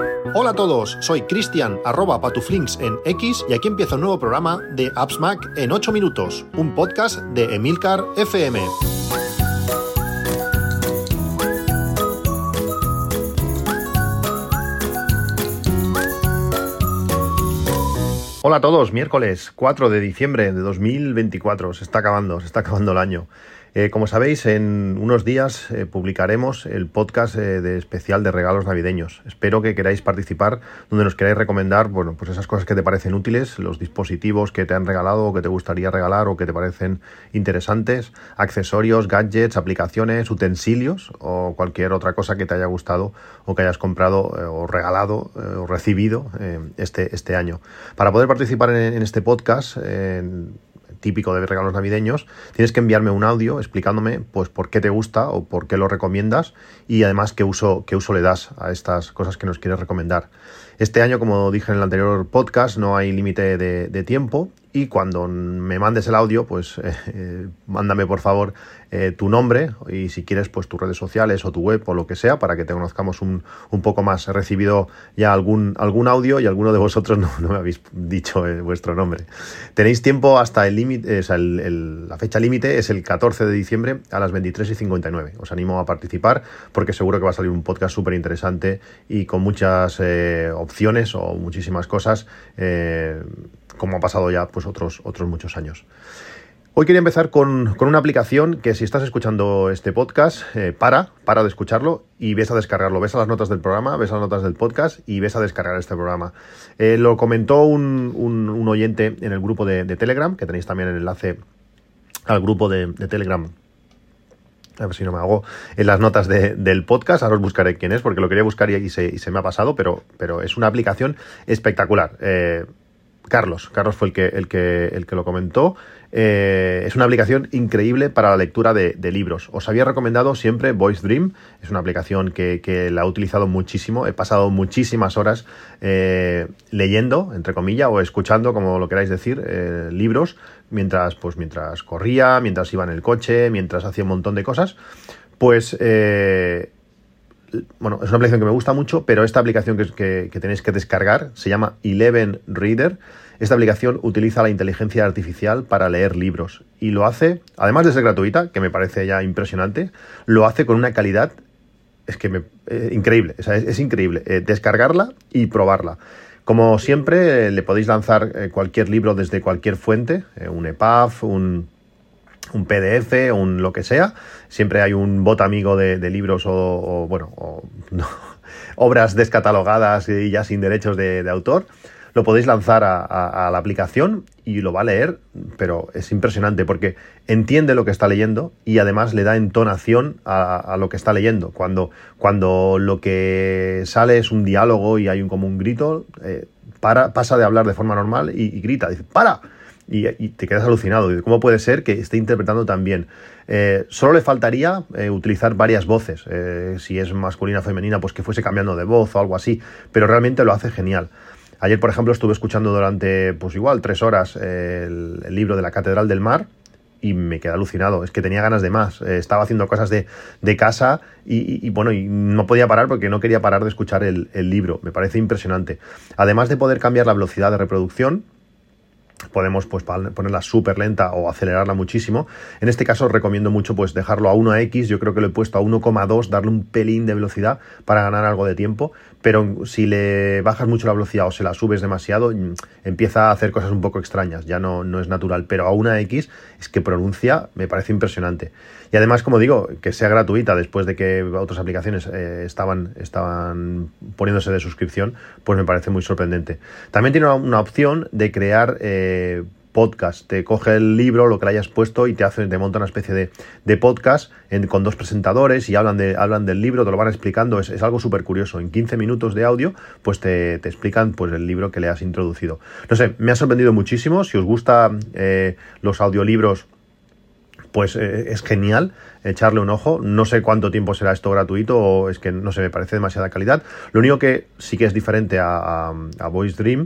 Hola a todos, soy Cristian, @patuflinks en X, y aquí empieza un nuevo programa de Apps Mac en 8 minutos, un podcast de Emilcar FM. Hola a todos, miércoles 4 de diciembre de 2024, se está acabando el año. Como sabéis, en unos días publicaremos el podcast de especial de regalos navideños. Espero que queráis participar, donde nos queráis recomendar, bueno, pues esas cosas que te parecen útiles, los dispositivos que te han regalado o que te gustaría regalar o que te parecen interesantes, accesorios, gadgets, aplicaciones, utensilios o cualquier otra cosa que te haya gustado o que hayas comprado o regalado o recibido este año. Para poder participar en este podcast típico de regalos navideños, tienes que enviarme un audio explicándome pues por qué te gusta o por qué lo recomiendas y además qué uso le das a estas cosas que nos quieres recomendar. Este año, como dije en el anterior podcast, no hay límite de tiempo, y cuando me mandes el audio, pues mándame por favor tu nombre y, si quieres, pues tus redes sociales o tu web o lo que sea, para que te conozcamos un poco más. He recibido ya algún audio y alguno de vosotros no me habéis dicho vuestro nombre. Tenéis tiempo hasta el límite, la fecha límite es el 14 de diciembre a las 23:59. Os animo a participar porque seguro que va a salir un podcast súper interesante y con muchas opciones o muchísimas cosas, como ha pasado ya pues otros muchos años. Hoy quería empezar con una aplicación que, si estás escuchando este podcast, para de escucharlo y ves a descargarlo. Ves a las notas del programa, ves a las notas del podcast y ves a descargar este programa. Lo comentó un oyente en el grupo de Telegram, que tenéis también el enlace al grupo de Telegram. A ver si no me hago en las notas del podcast. Ahora os buscaré quién es, porque lo quería buscar y se me ha pasado, pero es una aplicación espectacular. Carlos fue el que lo comentó. Es una aplicación increíble para la lectura de libros. Os había recomendado siempre Voice Dream. Es una aplicación que la he utilizado muchísimo. He pasado muchísimas horas leyendo, entre comillas, o escuchando, como lo queráis decir, libros, mientras corría, mientras iba en el coche, mientras hacía un montón de cosas. Pues bueno, es una aplicación que me gusta mucho, pero esta aplicación que tenéis que descargar se llama Eleven Reader. Esta aplicación utiliza la inteligencia artificial para leer libros y lo hace, además de ser gratuita, que me parece ya impresionante, lo hace con una calidad increíble. O sea, es increíble descargarla y probarla. Como siempre, le podéis lanzar cualquier libro desde cualquier fuente, un EPUB, un PDF, lo que sea. Siempre hay un bot amigo de libros o obras descatalogadas y ya sin derechos de autor. Lo podéis lanzar a la aplicación y lo va a leer, pero es impresionante porque entiende lo que está leyendo y además le da entonación a lo que está leyendo. Cuando lo que sale es un diálogo y hay como un grito, pasa de hablar de forma normal y grita, dice ¡para! Y te quedas alucinado. ¿Cómo puede ser que esté interpretando tan bien? Solo le faltaría utilizar varias voces. Si es masculina o femenina, pues que fuese cambiando de voz o algo así. Pero realmente lo hace genial. Ayer, por ejemplo, estuve escuchando durante, 3 horas el libro de la Catedral del Mar y me quedé alucinado. Es que tenía ganas de más. Estaba haciendo cosas de casa y no podía parar porque no quería parar de escuchar el libro. Me parece impresionante. Además de poder cambiar la velocidad de reproducción, podemos ponerla súper lenta o acelerarla muchísimo. En este caso os recomiendo mucho dejarlo a 1x. Yo creo que lo he puesto a 1,2, darle un pelín de velocidad para ganar algo de tiempo, pero si le bajas mucho la velocidad o se la subes demasiado, empieza a hacer cosas un poco extrañas, ya no es natural, pero a 1x es que pronuncia, me parece impresionante. Y además, como digo, que sea gratuita después de que otras aplicaciones estaban poniéndose de suscripción, pues me parece muy sorprendente. También tiene una opción de crear podcast. Te coge el libro, lo que le hayas puesto, y te monta una especie de podcast con 2 presentadores y hablan del libro, te lo van explicando. Es algo súper curioso. En 15 minutos de audio, pues te explican el libro que le has introducido. No sé, me ha sorprendido muchísimo. Si os gustan los audiolibros, pues es genial echarle un ojo. No sé cuánto tiempo será esto gratuito, o es que no sé, me parece demasiada calidad. Lo único que sí que es diferente a Voice Dream,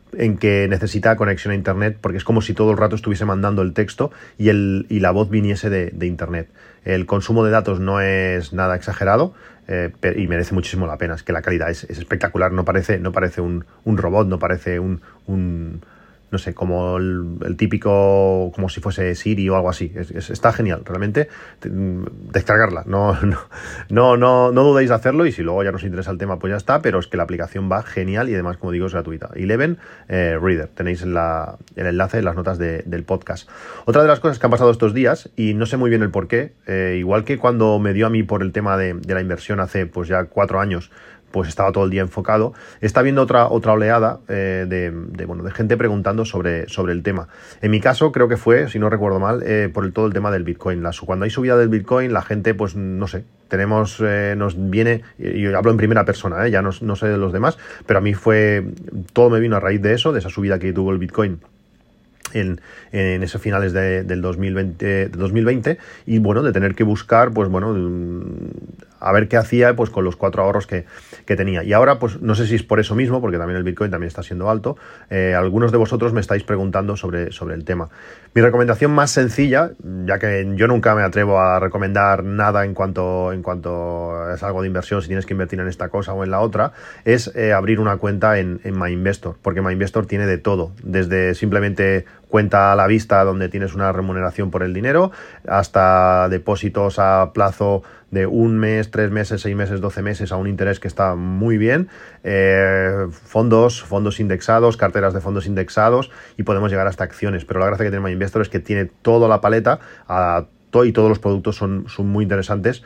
en que necesita conexión a internet, porque es como si todo el rato estuviese mandando el texto y la voz viniese de internet. El consumo de datos no es nada exagerado, y merece muchísimo la pena. Es que la calidad es espectacular, no parece un robot, no parece no sé, como el típico, como si fuese Siri o algo así. Está genial, realmente. Descargarla, no dudéis de hacerlo, y si luego ya nos interesa el tema, pues ya está, pero es que la aplicación va genial y además, como digo, es gratuita. Eleven Reader, tenéis el enlace en las notas del podcast. Otra de las cosas que han pasado estos días, y no sé muy bien el por qué, igual que cuando me dio a mí por el tema de la inversión hace pues ya 4 años, pues estaba todo el día enfocado. Está habiendo otra oleada de gente preguntando sobre el tema. En mi caso, creo que fue, si no recuerdo mal, por todo el tema del Bitcoin. Cuando hay subida del Bitcoin, la gente, pues no sé, nos viene, y yo hablo en primera persona, ya no sé de los demás, pero a mí todo me vino a raíz de eso, de esa subida que tuvo el Bitcoin en esos finales del 2020, y bueno, de tener que buscar, pues bueno, a ver qué hacía pues con los 4 ahorros que tenía. Y ahora, pues no sé si es por eso mismo, porque también el Bitcoin también está siendo alto, algunos de vosotros me estáis preguntando sobre el tema. Mi recomendación más sencilla, ya que yo nunca me atrevo a recomendar nada en cuanto es algo de inversión, si tienes que invertir en esta cosa o en la otra, es abrir una cuenta en MyInvestor, porque MyInvestor tiene de todo, desde simplemente cuenta a la vista donde tienes una remuneración por el dinero, hasta depósitos a plazo de 1 mes, 3 meses, 6 meses, 12 meses a un interés que está muy bien, fondos indexados, carteras de fondos indexados, y podemos llegar hasta acciones. Pero la gracia que tiene MyInvestor es que tiene toda la paleta y todos los productos son muy interesantes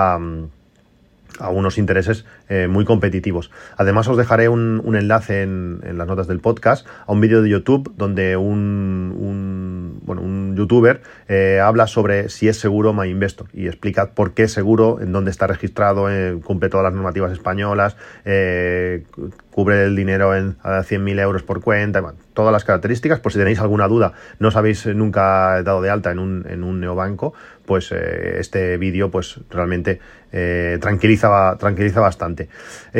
a unos intereses muy competitivos. Además, os dejaré un enlace en las notas del podcast a un vídeo de YouTube donde un youtuber habla sobre si es seguro MyInvestor y explica por qué es seguro, en dónde está registrado, cumple todas las normativas españolas, cubre el dinero a 100.000 euros por cuenta, bueno, todas las características. Por si tenéis alguna duda, no os habéis nunca dado de alta en un neobanco, pues este vídeo pues realmente tranquiliza bastante.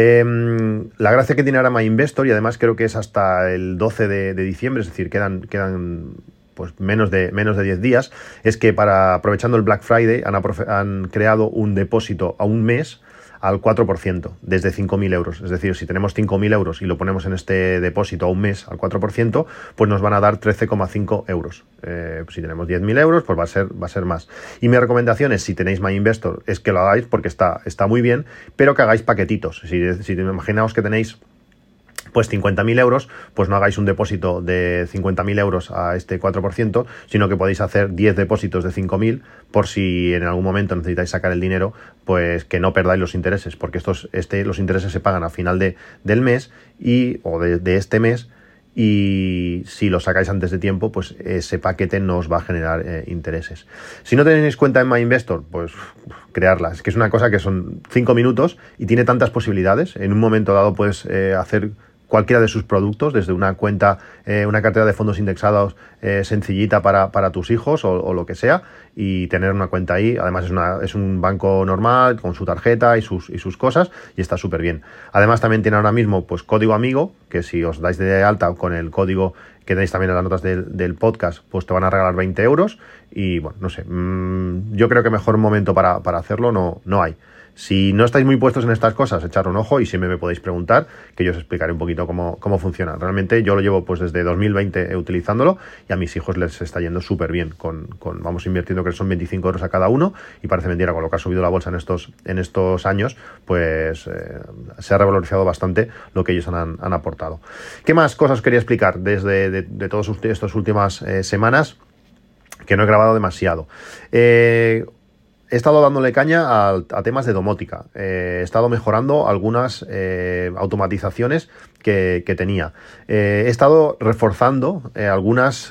La gracia que tiene ahora MyInvestor, y además creo que es hasta el 12 de diciembre, es decir, quedan pues menos de 10 días, es que aprovechando el Black Friday han creado un depósito a un mes al 4%, desde 5.000 euros. Es decir, si tenemos 5.000 euros y lo ponemos en este depósito a un mes al 4%, pues nos van a dar 13,5 euros. Si tenemos 10.000 euros, pues va a ser más. Y mi recomendación es, si tenéis MyInvestor, es que lo hagáis, porque está muy bien, pero que hagáis paquetitos. Si imaginaos que tenéis pues 50.000 euros, pues no hagáis un depósito de 50.000 euros a este 4%, sino que podéis hacer 10 depósitos de 5.000, por si en algún momento necesitáis sacar el dinero, pues que no perdáis los intereses, porque los intereses se pagan a final del mes o de este mes, y si lo sacáis antes de tiempo, pues ese paquete no os va a generar intereses. Si no tenéis cuenta en MyInvestor, pues crearla. Es que es una cosa que son 5 minutos y tiene tantas posibilidades. En un momento dado puedes hacer cualquiera de sus productos, desde una cuenta, una cartera de fondos indexados sencillita para tus hijos o lo que sea, y tener una cuenta ahí. Además es un banco normal con su tarjeta y sus cosas, y está súper bien. Además también tiene ahora mismo pues código amigo, que si os dais de alta con el código que tenéis también en las notas del podcast, pues te van a regalar 20 euros. Y bueno, no sé, yo creo que mejor momento para hacerlo no hay. Si no estáis muy puestos en estas cosas, echad un ojo, y siempre me podéis preguntar, que yo os explicaré un poquito cómo funciona. Realmente yo lo llevo pues desde 2020 utilizándolo, y a mis hijos les está yendo súper bien. Vamos invirtiendo, que son 25 euros a cada uno, y parece mentira, con lo que ha subido la bolsa en estos años, pues se ha revalorizado bastante lo que ellos han aportado. ¿Qué más cosas quería explicar desde todas estas últimas semanas, que no he grabado demasiado? He estado dándole caña a temas de domótica. He estado mejorando algunas automatizaciones que tenía. He estado reforzando algunas.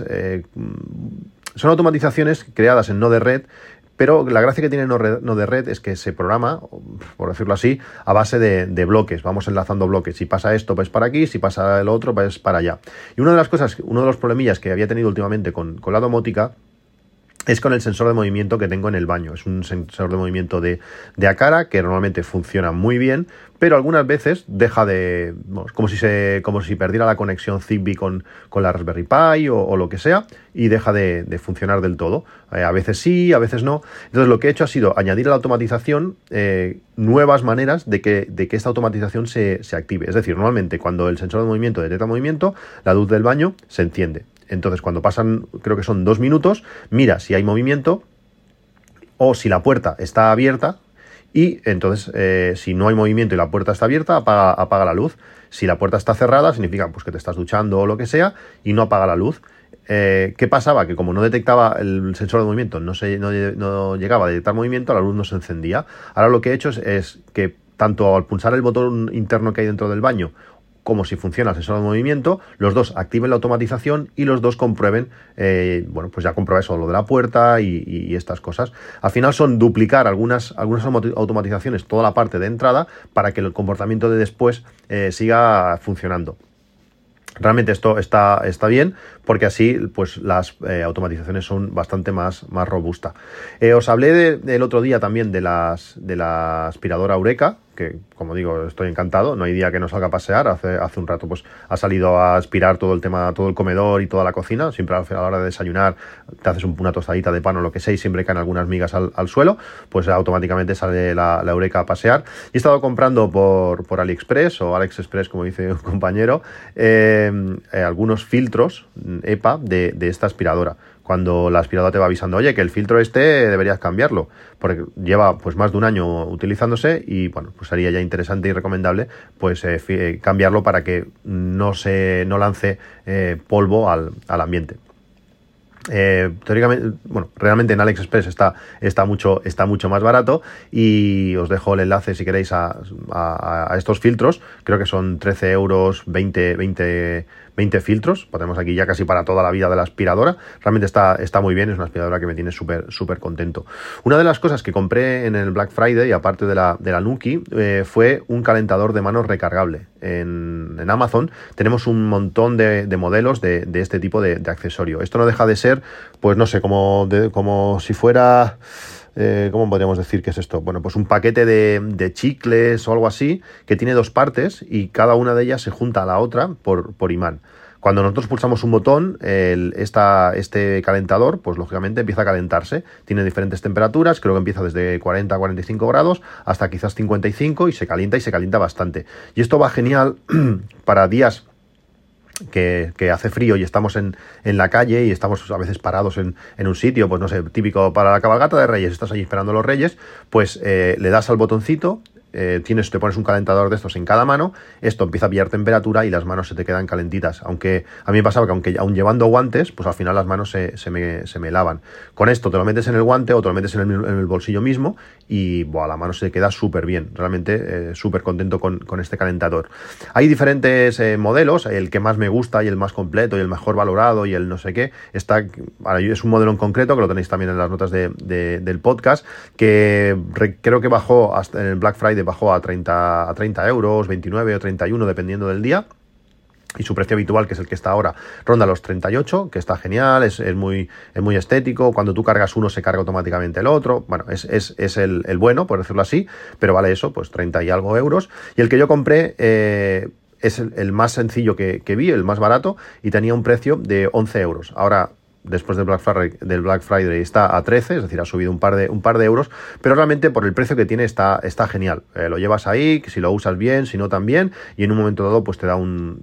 Son automatizaciones creadas en Node-RED, pero la gracia que tiene Node-RED es que se programa, por decirlo así, a base de bloques. Vamos enlazando bloques. Si pasa esto, pues para aquí. Si pasa el otro, pues para allá. Y uno de los problemillas que había tenido últimamente con la domótica es con el sensor de movimiento que tengo en el baño. Es un sensor de movimiento de Aqara que normalmente funciona muy bien, pero algunas veces deja de... Bueno, como si perdiera la conexión Zigbee con la Raspberry Pi o lo que sea, y deja de funcionar del todo. A veces sí, a veces no. Entonces lo que he hecho ha sido añadir a la automatización nuevas maneras de que esta automatización se active. Es decir, normalmente cuando el sensor de movimiento detecta movimiento, la luz del baño se enciende. Entonces, cuando pasan, creo que son 2 minutos, mira si hay movimiento o si la puerta está abierta y entonces, si no hay movimiento y la puerta está abierta, apaga la luz. Si la puerta está cerrada, significa pues que te estás duchando o lo que sea y no apaga la luz. ¿Qué pasaba? Que como no detectaba el sensor de movimiento, no llegaba a detectar movimiento, la luz no se encendía. Ahora lo que he hecho es que tanto al pulsar el botón interno que hay dentro del baño como si funciona el sensor de movimiento, los dos activen la automatización y los dos comprueben, bueno, pues ya comprueba eso, lo de la puerta y estas cosas. Al final son duplicar algunas automatizaciones, toda la parte de entrada, para que el comportamiento de después siga funcionando. Realmente esto está bien porque así pues las automatizaciones son bastante más robustas. Os hablé del otro día también de la aspiradora Eureka, que como digo estoy encantado, no hay día que no salga a pasear. Hace un rato pues ha salido a aspirar todo el comedor y toda la cocina. Siempre a la hora de desayunar te haces una tostadita de pan o lo que sea y siempre caen algunas migas al suelo, pues automáticamente sale la Eureka a pasear. Y he estado comprando por AliExpress o AliExpress como dice un compañero, algunos filtros EPA de esta aspiradora. Cuando la aspiradora te va avisando, oye, que el filtro deberías cambiarlo, porque lleva pues más de un año utilizándose y bueno, pues sería ya interesante y recomendable pues cambiarlo para que no lance polvo al ambiente. Teóricamente, bueno, realmente en AliExpress está mucho más barato y os dejo el enlace si queréis a estos filtros. Creo que son 13 euros, 20 filtros. Ponemos aquí ya casi para toda la vida de la aspiradora. Realmente está muy bien, es una aspiradora que me tiene súper contento. Una de las cosas que compré en el Black Friday, aparte de la Nuki, fue un calentador de manos recargable. En Amazon tenemos un montón de modelos de este tipo de accesorio. Esto no deja de ser, pues no sé, como si fuera... ¿cómo podríamos decir que es esto? Bueno, pues un paquete de chicles o algo así que tiene 2 partes y cada una de ellas se junta a la otra por imán. Cuando nosotros pulsamos un botón, este calentador, pues lógicamente empieza a calentarse. Tiene diferentes temperaturas, creo que empieza desde 40 a 45 grados hasta quizás 55 y se calienta bastante. Y esto va genial para días que hace frío y estamos en la calle y estamos a veces parados en un sitio, pues no sé, típico para la cabalgata de Reyes, estás ahí esperando a los Reyes, pues le das al botoncito, te pones un calentador de estos en cada mano, esto empieza a pillar temperatura y las manos se te quedan calentitas. Aunque a mí me pasaba que aún llevando guantes, pues al final las manos se me lavan. Con esto te lo metes en el guante o te lo metes en el bolsillo mismo y la mano se queda súper bien. Realmente súper contento con este calentador. Hay diferentes modelos, el que más me gusta y el más completo y el mejor valorado y el no sé qué, es un modelo en concreto que lo tenéis también en las notas del podcast, que creo que bajó hasta en el Black Friday, bajó a 30 euros, 29 o 31 dependiendo del día. Y su precio habitual, que es el que está ahora, ronda los 38, que está genial, es muy estético. Cuando tú cargas uno, se carga automáticamente el otro. Bueno, es el bueno, por decirlo así, pero vale eso, pues 30 y algo euros. Y el que yo compré es el más sencillo que vi, el más barato, y tenía un precio de 11 euros. Ahora, después del Black Friday está a 13, es decir, ha subido un par de euros, pero realmente por el precio que tiene está genial. Lo llevas ahí, que si lo usas bien, si no también, y en un momento dado pues te da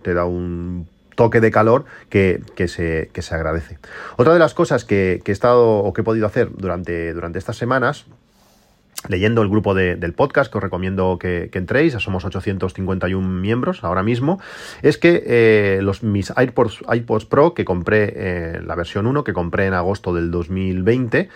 un toque de calor que se agradece. Otra de las cosas que he estado o que he podido hacer durante estas semanas, leyendo el grupo del podcast, que os recomiendo que entréis, somos 851 miembros ahora mismo, es que mis iPods Pro que compré, la versión 1 que compré en agosto del 2020,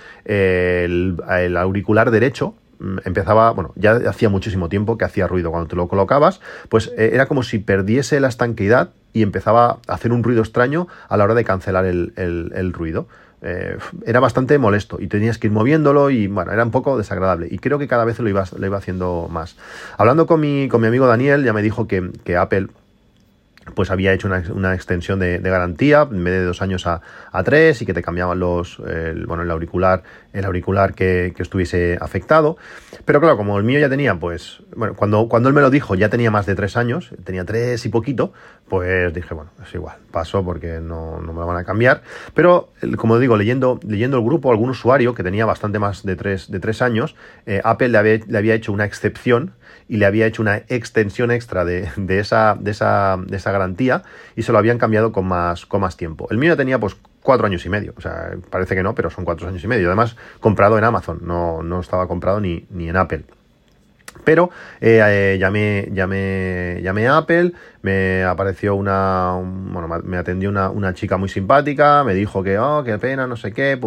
el auricular derecho empezaba, bueno, ya hacía muchísimo tiempo que hacía ruido cuando te lo colocabas, pues era como si perdiese la estanqueidad y empezaba a hacer un ruido extraño a la hora de cancelar el ruido. Era bastante molesto y tenías que ir moviéndolo y bueno, era un poco desagradable y creo que cada vez lo iba haciendo más. Hablando con mi amigo Daniel, ya me dijo que Apple pues había hecho una extensión de garantía, en vez de 2 años a 3, y que te cambiaban el auricular que estuviese afectado. Pero claro, como el mío ya tenía, pues, bueno, cuando él me lo dijo, ya tenía más de 3 años, tenía 3 y poquito, pues dije, bueno, es igual, paso porque no me lo van a cambiar. Pero, como digo, leyendo el grupo, algún usuario que tenía bastante más de 3 años, Apple le había hecho una excepción y le había hecho una extensión extra de esa garantía, y se lo habían cambiado con más tiempo. El mío ya tenía pues 4 años y medio, o sea, parece que no, pero son 4 años y medio. Además, comprado en Amazon, no estaba comprado ni en Apple. Pero llamé a Apple, me apareció me atendió una chica muy simpática, me dijo que, qué pena, no sé qué,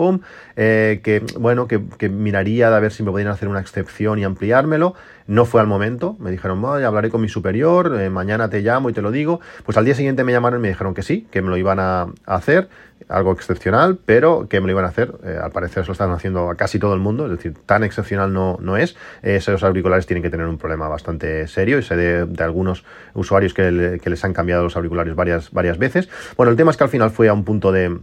que miraría de ver si me podían hacer una excepción y ampliármelo. No fue al momento, me dijeron, ya hablaré con mi superior, mañana te llamo y te lo digo. Pues al día siguiente me llamaron y me dijeron que sí, que me lo iban a hacer, algo excepcional, pero que me lo iban a hacer. Al parecer se lo están haciendo a casi todo el mundo, es decir, tan excepcional no es. Esos auriculares tienen que tener un problema bastante serio, y sé de algunos usuarios que les han cambiado los auriculares varias veces. Bueno, el tema es que al final fue a un punto de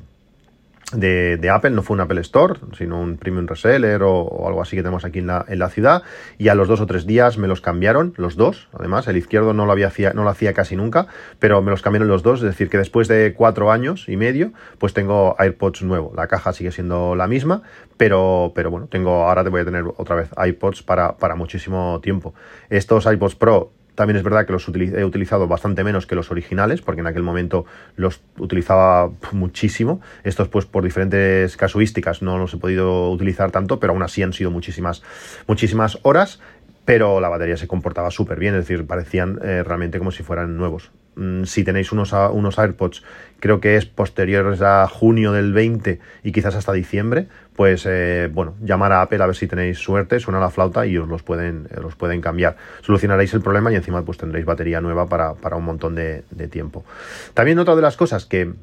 Apple, no fue un Apple Store, sino un Premium Reseller o algo así que tenemos aquí en la ciudad, y a los 2 o 3 días me los cambiaron, los dos. Además, el izquierdo no lo hacía casi nunca, pero me los cambiaron los dos, es decir, que después de 4 años y medio, pues tengo AirPods nuevo. La caja sigue siendo la misma, pero bueno, ahora te voy a tener otra vez iPods para muchísimo tiempo. Estos iPods Pro también es verdad que los he utilizado bastante menos que los originales, porque en aquel momento los utilizaba muchísimo. Estos, pues por diferentes casuísticas, no los he podido utilizar tanto, pero aún así han sido muchísimas horas. Pero la batería se comportaba súper bien, es decir, parecían realmente como si fueran nuevos. Si tenéis unos AirPods, creo que es posteriores a junio del 20 y quizás hasta diciembre, pues llamar a Apple a ver si tenéis suerte, suena la flauta y os los pueden cambiar. Solucionaréis el problema y encima pues tendréis batería nueva para un montón de tiempo. También otra de las cosas que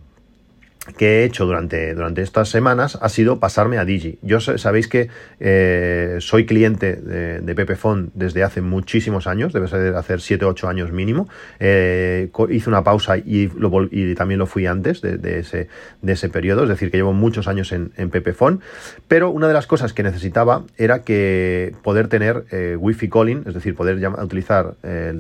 he hecho durante estas semanas ha sido pasarme a Digi. Sabéis que soy cliente de Pepephone desde hace muchísimos años, debe ser hacer 7 o 8 años mínimo. Hice una pausa y también lo fui antes de ese periodo, es decir, que llevo muchos años en Pepephone, pero una de las cosas que necesitaba era que poder tener Wi-Fi calling, es decir, poder utilizar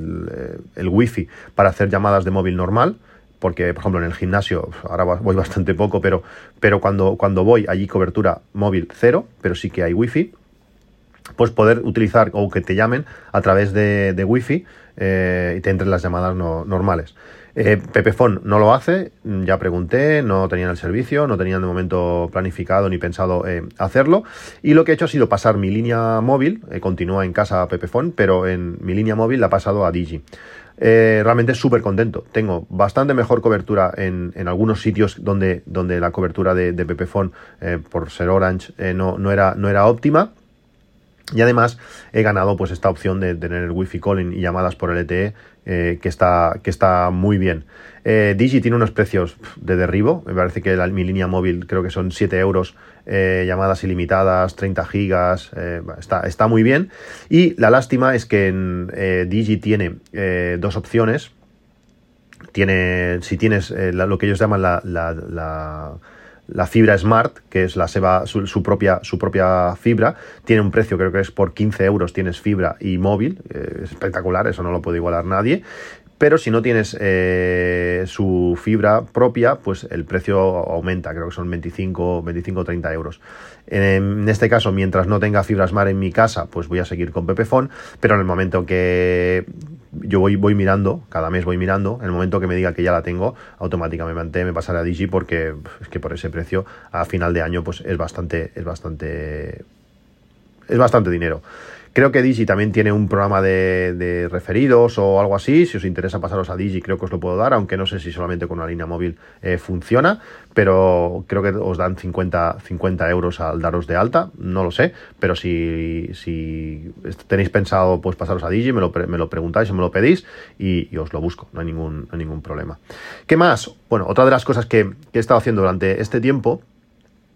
el Wi-Fi para hacer llamadas de móvil normal. Porque, por ejemplo, en el gimnasio, ahora voy bastante poco, pero cuando voy, allí cobertura móvil 0, pero sí que hay wifi, pues poder utilizar o que te llamen a través de wifi y te entren las llamadas normales. Pepephone no lo hace, ya pregunté, no tenían el servicio, no tenían de momento planificado ni pensado hacerlo, y lo que he hecho ha sido pasar mi línea móvil, continúa en casa Pepephone, pero en mi línea móvil la he pasado a Digi. Realmente súper contento. Tengo bastante mejor cobertura en algunos sitios donde la cobertura de Pepephone, por ser Orange, no era óptima. Y además he ganado pues esta opción de tener el Wi-Fi calling y llamadas por LTE, que está muy bien. Digi tiene unos precios de derribo. Me parece que mi línea móvil creo que son 7 euros, llamadas ilimitadas, 30 gigas, está muy bien. Y la lástima es que Digi tiene 2 opciones. Si tienes lo que ellos llaman la fibra Smart, que es su propia fibra, tiene un precio, creo que es por 15 euros tienes fibra y móvil, espectacular, eso no lo puede igualar nadie. Pero si no tienes su fibra propia, pues el precio aumenta, creo que son 25 o 30 euros. En este caso, mientras no tenga fibra Smart en mi casa, pues voy a seguir con Pepephone, pero en el momento que yo voy mirando, cada mes voy mirando, en el momento que me diga que ya la tengo, automáticamente me pasaré a Digi, porque es que por ese precio a final de año pues es bastante dinero. Creo que Digi también tiene un programa de referidos o algo así. Si os interesa pasaros a Digi, creo que os lo puedo dar, aunque no sé si solamente con una línea móvil funciona, pero creo que os dan 50 euros al daros de alta, no lo sé, pero si tenéis pensado pues pasaros a Digi, me lo preguntáis o me lo pedís y os lo busco, no hay ningún problema. ¿Qué más? Bueno, otra de las cosas que he estado haciendo durante este tiempo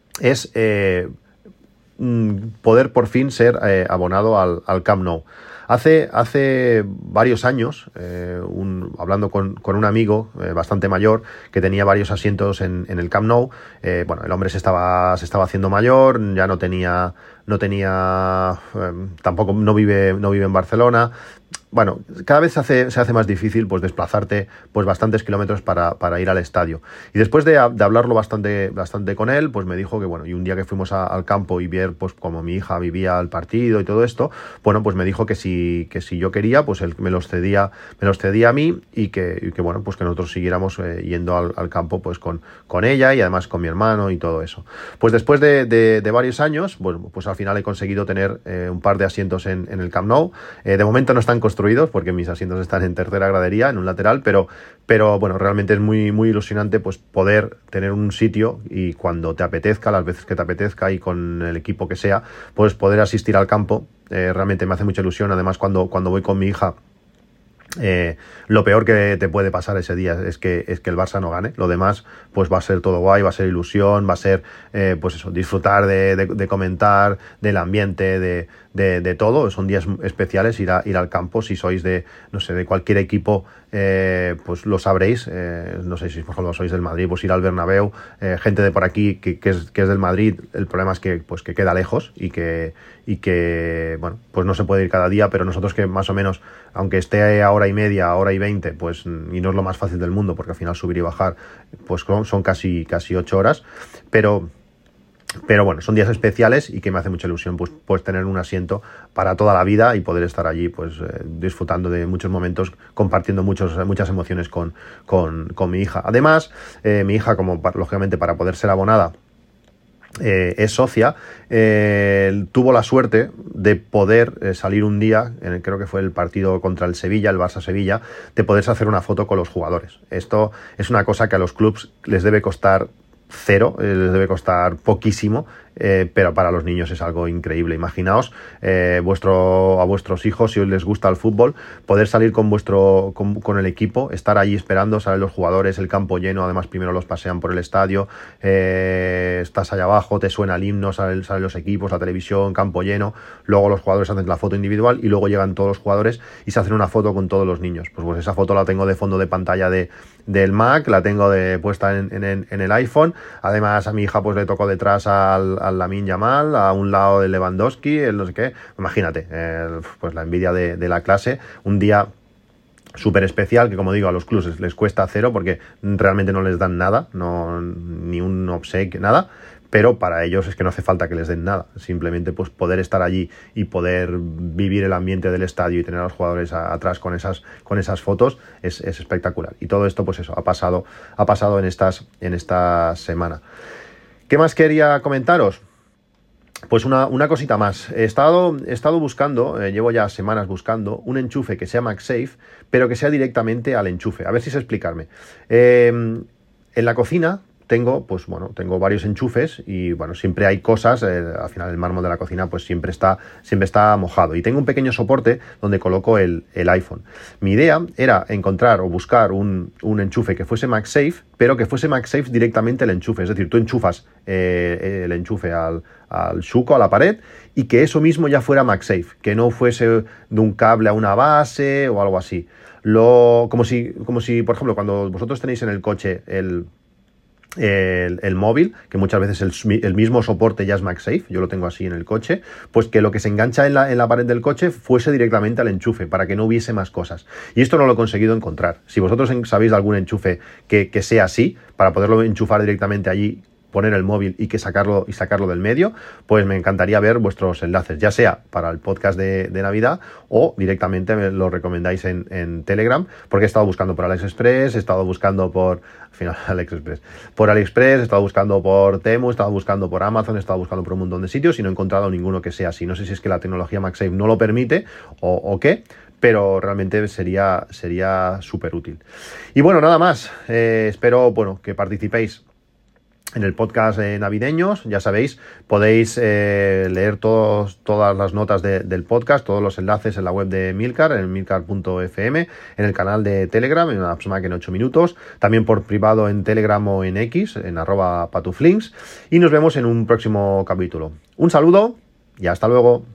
es poder por fin ser abonado al Camp Nou. Hace varios años, hablando con un amigo bastante mayor que tenía varios asientos en el Camp Nou, bueno, el hombre se estaba haciendo mayor, ya no tenía tampoco no vive en Barcelona. Bueno, cada vez se hace más difícil pues desplazarte pues bastantes kilómetros para ir al estadio. Y después de hablarlo bastante con él, pues me dijo que bueno, y un día que fuimos al campo y ver pues cómo mi hija vivía el partido y todo esto, bueno, pues me dijo que si yo quería, pues él me los cedía a mí y que bueno, pues que nosotros siguiéramos yendo al campo pues con ella y además con mi hermano y todo eso. Pues después de varios años, bueno, pues al final he conseguido tener un par de asientos en el Camp Nou. De momento no están construidos porque mis asientos están en tercera gradería, en un lateral, pero bueno, realmente es muy, muy ilusionante pues poder tener un sitio y cuando te apetezca, las veces que te apetezca y con el equipo que sea, pues poder asistir al campo. Realmente me hace mucha ilusión. Además, cuando voy con mi hija, lo peor que te puede pasar ese día es que el Barça no gane. Lo demás pues va a ser todo guay, va a ser ilusión, va a ser pues eso, disfrutar de comentar, del ambiente, de todo. Son días especiales ir al campo. Si sois de cualquier equipo, pues lo sabréis. No sé si por ejemplo sois del Madrid, pues ir al Bernabéu. Gente de por aquí que es del Madrid, el problema es que queda lejos y que bueno, pues no se puede ir cada día, pero nosotros que más o menos, aunque esté a hora y media, hora y 20, pues y no es lo más fácil del mundo porque al final subir y bajar pues son casi 8 horas, pero bueno, son días especiales y que me hace mucha ilusión pues tener un asiento para toda la vida y poder estar allí pues disfrutando de muchos momentos, compartiendo muchas emociones con mi hija. Además, mi hija, lógicamente para poder ser abonada, es socia, tuvo la suerte de poder salir un día, creo que fue el partido contra el Sevilla, el Barça-Sevilla, de poderse hacer una foto con los jugadores. Esto es una cosa que a los clubs les debe costar cero, les debe costar poquísimo, pero para los niños es algo increíble. Imaginaos a vuestros hijos, si os les gusta el fútbol, poder salir con el equipo, estar allí esperando, salen los jugadores, el campo lleno, además primero los pasean por el estadio, estás allá abajo, te suena el himno, salen los equipos, la televisión, campo lleno, luego los jugadores hacen la foto individual y luego llegan todos los jugadores y se hacen una foto con todos los niños. Pues esa foto la tengo de fondo de pantalla del Mac, la tengo puesta en el iPhone. Además a mi hija pues le tocó detrás al Lamine Yamal, a un lado de Lewandowski, el no sé qué. Imagínate, pues la envidia de la clase. Un día súper especial que, como digo, a los clubes les cuesta cero porque realmente no les dan nada, ni un obsequio, nada. Pero para ellos es que no hace falta que les den nada, simplemente pues poder estar allí y poder vivir el ambiente del estadio y tener a los jugadores atrás con esas fotos es espectacular. Y todo esto pues eso ha pasado en esta semana. ¿Qué más quería comentaros? Pues una cosita más. He estado buscando, llevo ya semanas buscando un enchufe que sea MagSafe, pero que sea directamente al enchufe. A ver si sé explicarme. En la cocina tengo varios enchufes y bueno, siempre hay cosas, al final el mármol de la cocina pues siempre está mojado y tengo un pequeño soporte donde coloco el iPhone. Mi idea era encontrar o buscar un enchufe que fuese MagSafe, pero que fuese MagSafe directamente el enchufe, es decir, tú enchufas el enchufe al suco, a la pared, y que eso mismo ya fuera MagSafe, que no fuese de un cable a una base o algo así. Como si, por ejemplo, cuando vosotros tenéis en el coche el móvil, que muchas veces el mismo soporte ya es MagSafe, yo lo tengo así en el coche, pues que lo que se engancha en la pared del coche fuese directamente al enchufe, para que no hubiese más cosas. Y esto no lo he conseguido encontrar. Si vosotros sabéis de algún enchufe que sea así, para poderlo enchufar directamente allí, poner el móvil y sacarlo del medio, pues me encantaría ver vuestros enlaces, ya sea para el podcast de Navidad o directamente me lo recomendáis en Telegram, porque he estado buscando por AliExpress, he estado buscando por AliExpress, he estado buscando por Temu, he estado buscando por Amazon, he estado buscando por un montón de sitios y no he encontrado ninguno que sea así. No sé si es que la tecnología MagSafe no lo permite o qué, pero realmente sería súper útil. Y bueno, nada más. Espero que participéis en el podcast navideños. Ya sabéis, podéis leer todas las notas del podcast, todos los enlaces en la web de Milcar, en milcar.fm, en el canal de Telegram, en AppsMac en 8 minutos, también por privado en Telegram o en X, en @patuflinks, y nos vemos en un próximo capítulo. Un saludo y hasta luego.